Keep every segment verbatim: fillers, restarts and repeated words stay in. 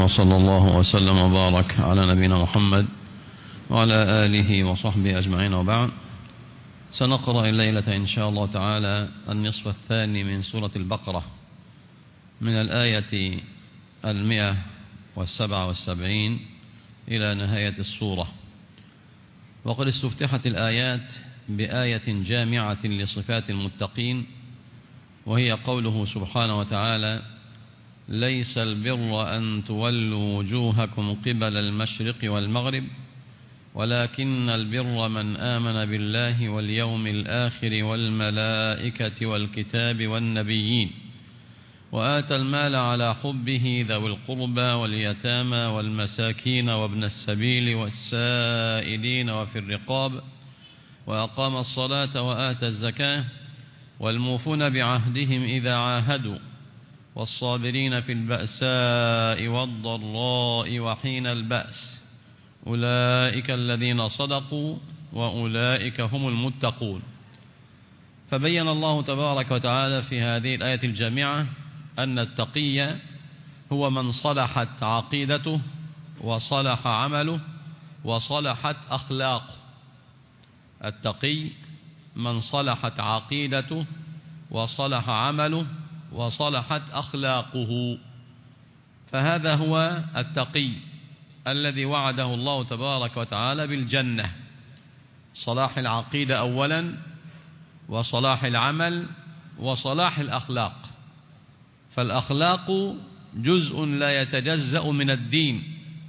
وصلى الله وسلم وبارك على نبينا محمد وعلى آله وصحبه أجمعين، وبعد. سنقرأ الليلة إن شاء الله تعالى النصف الثاني من سورة البقرة من الآية المئة والسبعة والسبعين إلى نهاية السورة. وقد استفتحت الآيات بآية جامعة لصفات المتقين، وهي قوله سبحانه وتعالى: ليس البر أن تولوا وجوهكم قبل المشرق والمغرب ولكن البر من آمن بالله واليوم الآخر والملائكة والكتاب والنبيين وآتى المال على حبه ذوي القربى واليتامى والمساكين وابن السبيل والسائلين وفي الرقاب وأقام الصلاة وآتى الزكاة والموفون بعهدهم إذا عاهدوا والصابرين في البأساء والضراء وحين البأس أولئك الذين صدقوا وأولئك هم المتقون. فبين الله تبارك وتعالى في هذه الآية الجامعة أن التقي هو من صلحت عقيدته وصلح عمله وصلحت أخلاقه. التقي من صلحت عقيدته وصلح عمله وصلحت أخلاقه، فهذا هو التقي الذي وعده الله تبارك وتعالى بالجنة. صلاح العقيدة أولا، وصلاح العمل، وصلاح الأخلاق. فالأخلاق جزء لا يتجزأ من الدين،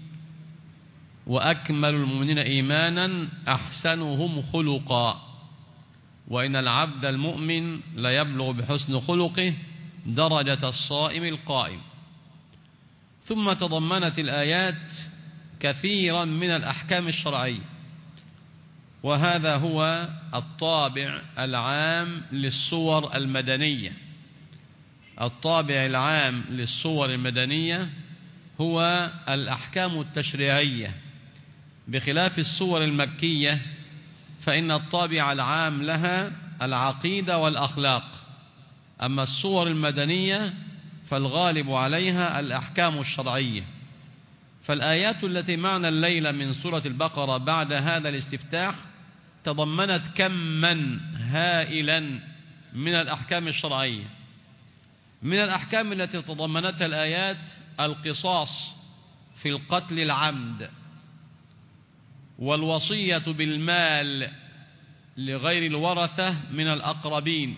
وأكمل المؤمنين إيمانا أحسنهم خلقا، وإن العبد المؤمن لا يبلغ بحسن خلقه درجة الصائم القائم. ثم تضمنت الآيات كثيرا من الأحكام الشرعية، وهذا هو الطابع العام للصور المدنية. الطابع العام للصور المدنية هو الأحكام التشريعية، بخلاف الصور المكية فإن الطابع العام لها العقيدة والأخلاق. أما الصور المدنية فالغالب عليها الأحكام الشرعية. فالآيات التي معنا الليلة من سورة البقرة بعد هذا الاستفتاح تضمنت كما هائلا من الأحكام الشرعية. من الأحكام التي تضمنتها الآيات القصاص في القتل العمد، والوصية بالمال لغير الورثة من الأقربين،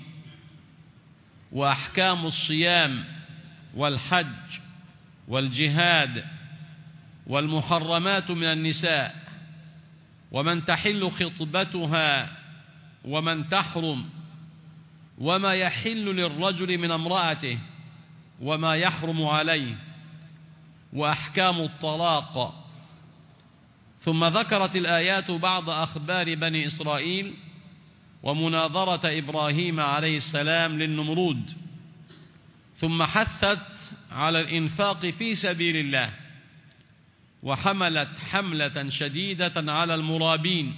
وأحكام الصيام والحج والجهاد، والمحرمات من النساء، ومن تحل خطبتها ومن تحرم، وما يحل للرجل من امرأته وما يحرم عليه، وأحكام الطلاق. ثم ذكرت الآيات بعض أخبار بني إسرائيل ومناظرة إبراهيم عليه السلام للنمرود، ثم حثت على الإنفاق في سبيل الله، وحملت حملة شديدة على المرابين،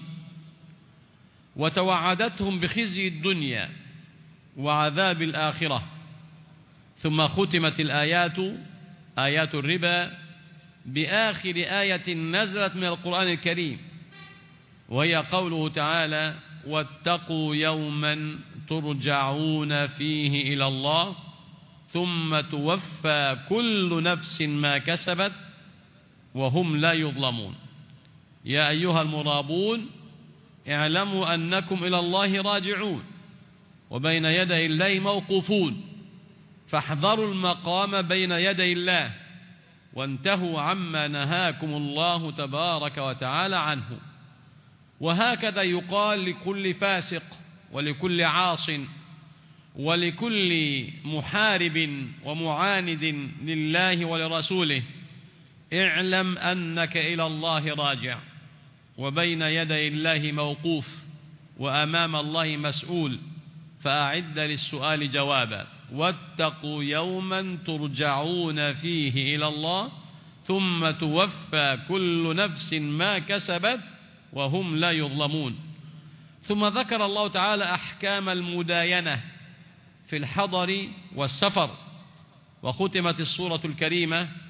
وتوعدتهم بخزي الدنيا وعذاب الآخرة. ثم ختمت الآيات آيات الربا بآخر آية نزلت من القرآن الكريم، وهي قوله تعالى: واتقوا يوما ترجعون فيه إلى الله ثم توفى كل نفس ما كسبت وهم لا يظلمون. يا أيها المرابون اعلموا أنكم إلى الله راجعون وبين يدي الله موقوفون، فاحذروا المقام بين يدي الله وانتهوا عما نهاكم الله تبارك وتعالى عنه. وهكذا يقال لكل فاسق ولكل عاص ولكل محارب ومعاند لله ولرسوله: اعلم أنك إلى الله راجع وبين يدي الله موقوف وأمام الله مسؤول، فأعد للسؤال جوابا. واتقوا يوما ترجعون فيه إلى الله ثم توفى كل نفس ما كسبت وهم لا يظلمون. ثم ذكر الله تعالى أحكام المداينة في الحضر والسفر، وختمت السورة الكريمة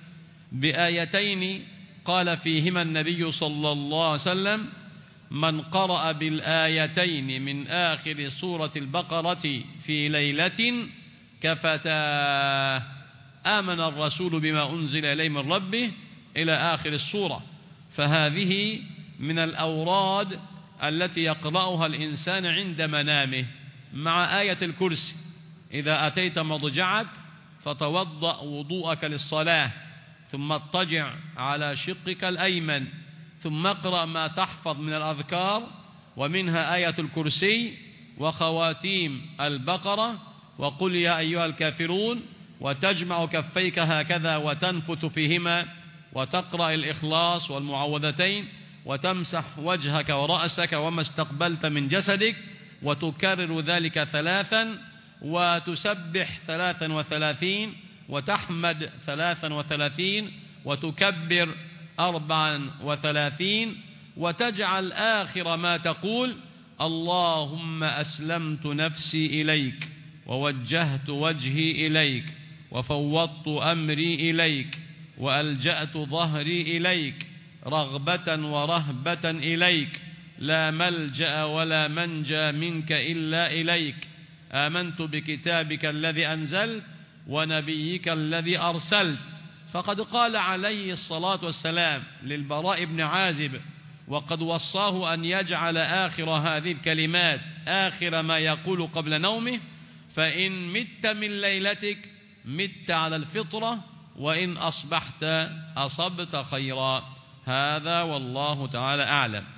بآيتين قال فيهما النبي صلى الله عليه وسلم: من قرأ بالآيتين من آخر سورة البقرة في ليلة كفتاه. آمن الرسول بما أنزل إليه من ربه إلى آخر السورة. فهذه من الأوراد التي يقرأها الإنسان عند منامه مع آية الكرسي. إذا أتيت مضجعك فتوضأ وضوءك للصلاة، ثم اضطجع على شقك الأيمن، ثم اقرأ ما تحفظ من الأذكار، ومنها آية الكرسي وخواتيم البقرة وقل يا أيها الكافرون، وتجمع كفيك هكذا وتنفث فيهما، وتقرأ الإخلاص والمعوذتين، وتمسح وجهك ورأسك وما استقبلت من جسدك، وتكرر ذلك ثلاثا، وتسبح ثلاثا وثلاثين، وتحمد ثلاثا وثلاثين، وتكبر أربعا وثلاثين، وتجعل آخر ما تقول: اللهم أسلمت نفسي إليك، ووجهت وجهي إليك، وفوضت أمري إليك، وألجأت ظهري إليك، رغبة ورهبة إليك، لا ملجأ ولا منجى منك إلا إليك، آمنت بكتابك الذي أنزلت ونبيك الذي أرسلت. فقد قال عليه الصلاة والسلام للبراء بن عازب، وقد وصاه أن يجعل آخر هذه الكلمات آخر ما يقول قبل نومه: فإن مت من ليلتك مت على الفطرة، وإن أصبحت أصبت خيرا. هذا والله تعالى أعلم.